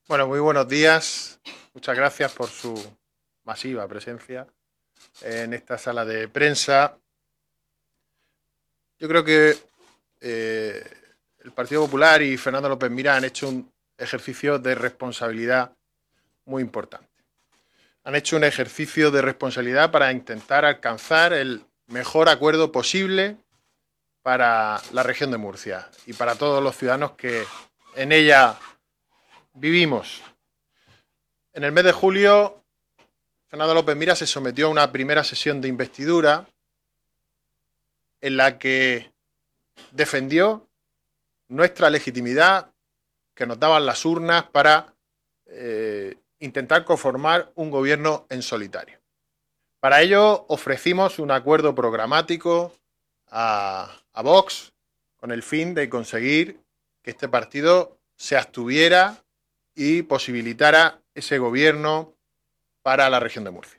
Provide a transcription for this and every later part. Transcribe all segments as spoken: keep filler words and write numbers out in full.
Bueno, muy buenos días. Muchas gracias por su masiva presencia en esta sala de prensa. Yo creo que eh, el Partido Popular y Fernando López Mira han hecho un ejercicio de responsabilidad muy importante. Han hecho un ejercicio de responsabilidad para intentar alcanzar el mejor acuerdo posible para la región de Murcia y para todos los ciudadanos que en ella vivimos. En el mes de julio, Fernando López Mira se sometió a una primera sesión de investidura en la que defendió nuestra legitimidad que nos daban las urnas para eh, intentar conformar un gobierno en solitario. Para ello ofrecimos un acuerdo programático a, a Vox con el fin de conseguir que este partido se abstuviera y posibilitara ese gobierno para la región de Murcia.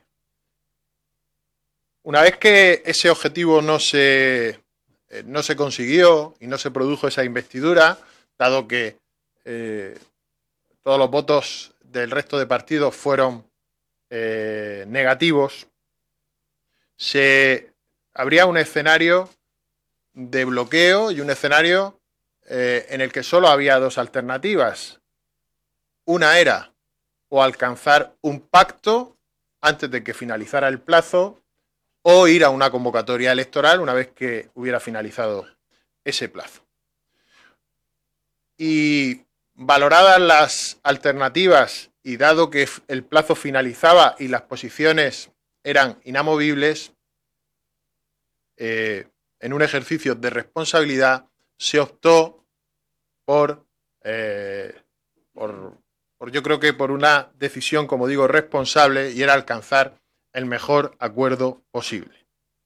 Una vez que ese objetivo no se, eh, no se consiguió y no se produjo esa investidura, dado que eh, todos los votos del resto de partidos fueron eh, negativos, se habría un escenario de bloqueo y un escenario eh, en el que solo había dos alternativas. Una era o alcanzar un pacto antes de que finalizara el plazo o ir a una convocatoria electoral una vez que hubiera finalizado ese plazo. Y valoradas las alternativas y dado que el plazo finalizaba y las posiciones eran inamovibles, eh, en un ejercicio de responsabilidad se optó por, eh, por, por, yo creo que por una decisión, como digo, responsable, y era alcanzar el mejor acuerdo posible.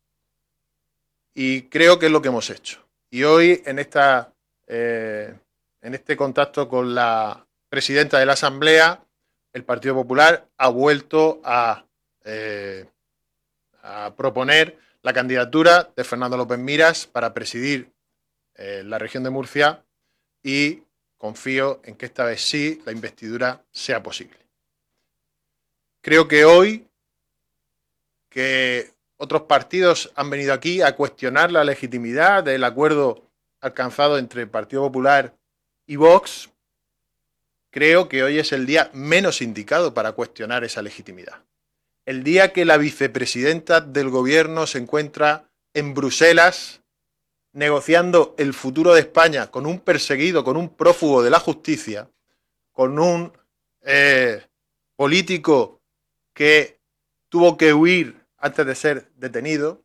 Y creo que es lo que hemos hecho. Y hoy, en, esta, eh, en este contacto con la presidenta de la Asamblea, el Partido Popular ha vuelto a, eh, a proponer la candidatura de Fernando López Miras para presidir eh, la región de Murcia y confío en que esta vez sí la investidura sea posible. Creo que hoy que otros partidos han venido aquí a cuestionar la legitimidad del acuerdo alcanzado entre el Partido Popular y Vox, creo que hoy es el día menos indicado para cuestionar esa legitimidad. El día que la vicepresidenta del gobierno se encuentra en Bruselas negociando el futuro de España con un perseguido, con un prófugo de la justicia, con un eh, político que tuvo que huir antes de ser detenido,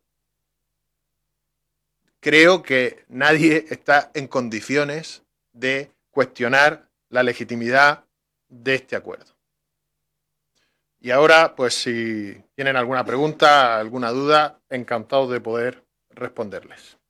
creo que nadie está en condiciones de cuestionar la legitimidad de este acuerdo. Y ahora, pues si tienen alguna pregunta, alguna duda, encantado de poder responderles.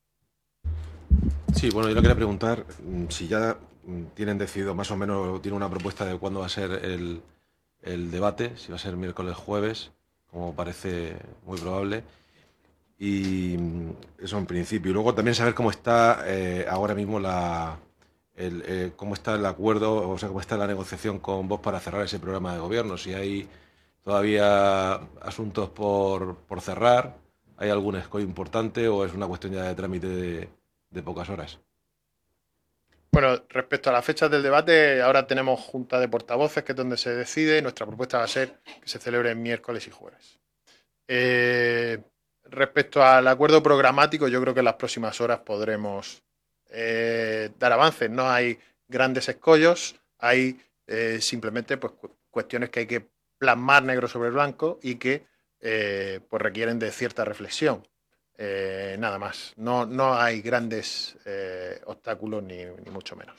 Sí, bueno, yo le quería preguntar mm, si ya mm, tienen decidido más o menos, tiene una propuesta de cuándo va a ser el, el debate, si va a ser miércoles, jueves, como parece muy probable. Y mm, eso en principio. Y luego también saber cómo está eh, ahora mismo la, el, eh, cómo está el acuerdo, o sea, cómo está la negociación con vos para cerrar ese programa de gobierno. Si hay todavía asuntos por, por cerrar, hay algún escollo importante o es una cuestión ya de trámite de, de pocas horas. Bueno, respecto a las fechas del debate, ahora tenemos junta de portavoces, que es donde se decide. Nuestra propuesta va a ser que se celebre miércoles y jueves. Eh, respecto al acuerdo programático, yo creo que en las próximas horas podremos eh, dar avances. No hay grandes escollos, hay eh, simplemente pues, cuestiones que hay que plasmar negro sobre blanco y que eh, pues requieren de cierta reflexión. Eh, nada más. No, no hay grandes eh, obstáculos ni, ni mucho menos.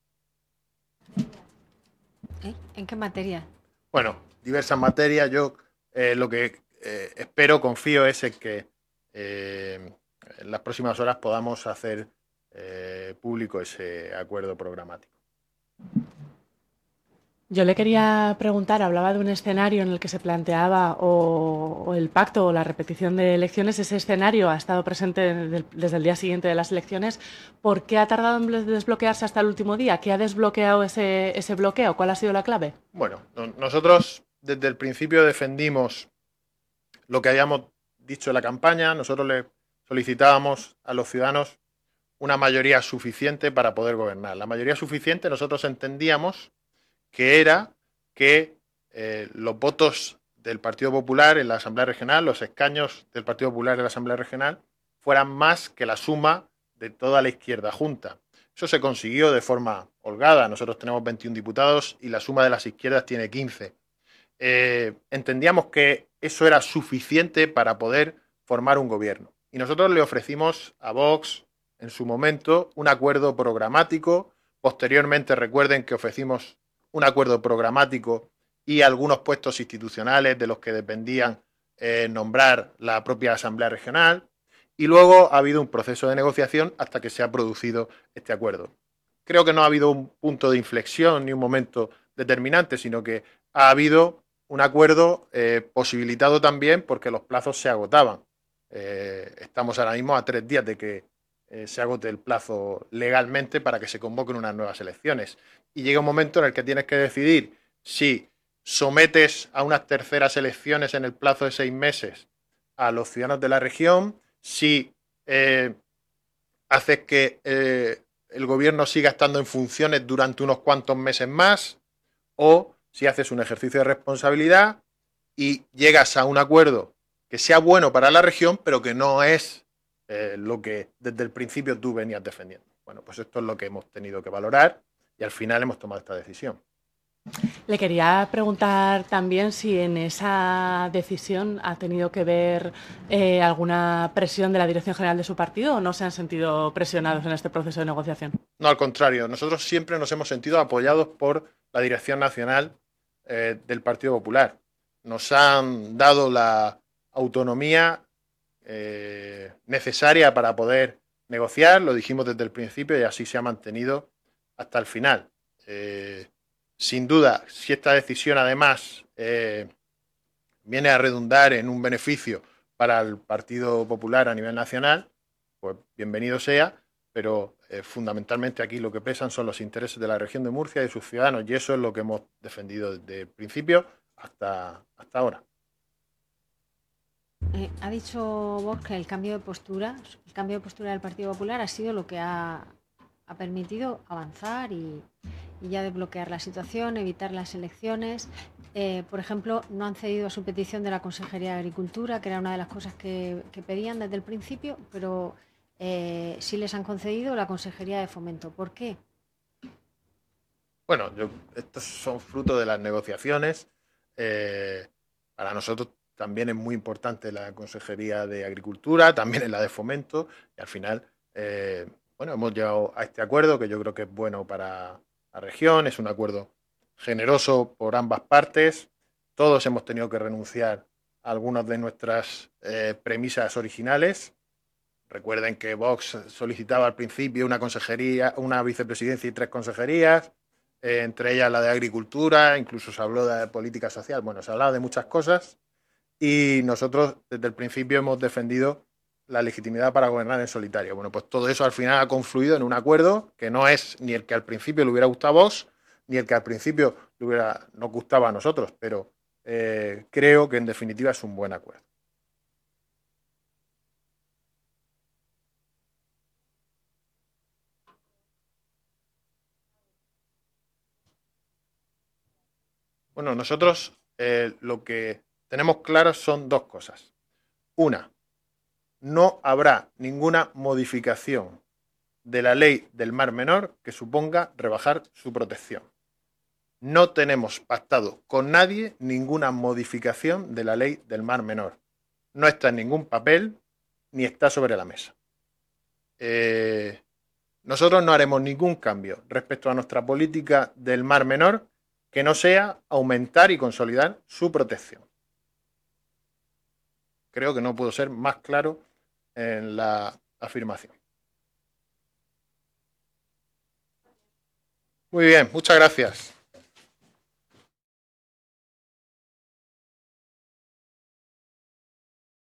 ¿Eh? ¿En qué materia? Bueno, diversas materias. Yo eh, lo que eh, espero, confío, es en que eh, en las próximas horas podamos hacer eh, público ese acuerdo programático. Yo le quería preguntar, hablaba de un escenario en el que se planteaba o, o el pacto o la repetición de elecciones. Ese escenario ha estado presente desde, desde el día siguiente de las elecciones. ¿Por qué ha tardado en desbloquearse hasta el último día? ¿Qué ha desbloqueado ese, ese bloqueo? ¿Cuál ha sido la clave? Bueno, no, nosotros desde el principio defendimos lo que habíamos dicho en la campaña. Nosotros le solicitábamos a los ciudadanos una mayoría suficiente para poder gobernar. La mayoría suficiente nosotros entendíamos que era que eh, los votos del Partido Popular en la Asamblea Regional, los escaños del Partido Popular en la Asamblea Regional, fueran más que la suma de toda la izquierda junta. Eso se consiguió de forma holgada. Nosotros tenemos veintiún diputados y la suma de las izquierdas tiene quince. Eh, entendíamos que eso era suficiente para poder formar un gobierno. Y nosotros le ofrecimos a Vox, en su momento, un acuerdo programático. Posteriormente, recuerden que ofrecimos un acuerdo programático y algunos puestos institucionales de los que dependían eh, nombrar la propia Asamblea Regional. Y luego ha habido un proceso de negociación hasta que se ha producido este acuerdo. Creo que no ha habido un punto de inflexión ni un momento determinante, sino que ha habido un acuerdo eh, posibilitado también porque los plazos se agotaban. Eh, estamos ahora mismo a tres días de que eh, se agote el plazo legalmente para que se convoquen unas nuevas elecciones. Y llega un momento en el que tienes que decidir si sometes a unas terceras elecciones en el plazo de seis meses a los ciudadanos de la región, si eh, haces que eh, el gobierno siga estando en funciones durante unos cuantos meses más, o si haces un ejercicio de responsabilidad y llegas a un acuerdo que sea bueno para la región, pero que no es eh, lo que desde el principio tú venías defendiendo. Bueno, pues esto es lo que hemos tenido que valorar y al final hemos tomado esta decisión. Le quería preguntar también si en esa decisión ha tenido que ver eh, alguna presión de la Dirección General de su partido o no se han sentido presionados en este proceso de negociación. No, al contrario, nosotros siempre nos hemos sentido apoyados por la Dirección Nacional eh, del Partido Popular. Nos han dado la autonomía eh, necesaria para poder negociar, lo dijimos desde el principio y así se ha mantenido hasta el final. Eh, sin duda, si esta decisión además eh, viene a redundar en un beneficio para el Partido Popular a nivel nacional, pues bienvenido sea, pero eh, fundamentalmente aquí lo que pesan son los intereses de la región de Murcia y de sus ciudadanos, y eso es lo que hemos defendido desde el principio hasta, hasta ahora. Eh, ha dicho Vox que el cambio de postura, el cambio de postura del Partido Popular ha sido lo que ha, ha permitido avanzar y, y ya desbloquear la situación, evitar las elecciones. Eh, por ejemplo, no han cedido a su petición de la Consejería de Agricultura, que era una de las cosas que, que pedían desde el principio, pero eh, sí les han concedido la Consejería de Fomento. ¿Por qué? Bueno, yo, estos son fruto de las negociaciones. Eh, para nosotros también es muy importante la Consejería de Agricultura, también es la de Fomento, y al final, eh, bueno, hemos llegado a este acuerdo que yo creo que es bueno para la región, es un acuerdo generoso por ambas partes. Todos hemos tenido que renunciar a algunas de nuestras eh, premisas originales. Recuerden que Vox solicitaba al principio una consejería, una vicepresidencia y tres consejerías, eh, entre ellas la de Agricultura, incluso se habló de política social. Bueno, se hablaba de muchas cosas y nosotros desde el principio hemos defendido la legitimidad para gobernar en solitario. Bueno, pues todo eso al final ha confluido en un acuerdo que no es ni el que al principio le hubiera gustado a Vox, ni el que al principio le hubiera, nos gustaba a nosotros, pero eh, creo que en definitiva es un buen acuerdo. Bueno, nosotros eh, lo que tenemos claro son dos cosas. Una, no habrá ninguna modificación de la ley del Mar Menor que suponga rebajar su protección. No tenemos pactado con nadie ninguna modificación de la ley del Mar Menor. No está en ningún papel ni está sobre la mesa. Eh, nosotros no haremos ningún cambio respecto a nuestra política del Mar Menor que no sea aumentar y consolidar su protección. Creo que no puedo ser más claro en la afirmación. Muy bien, muchas gracias.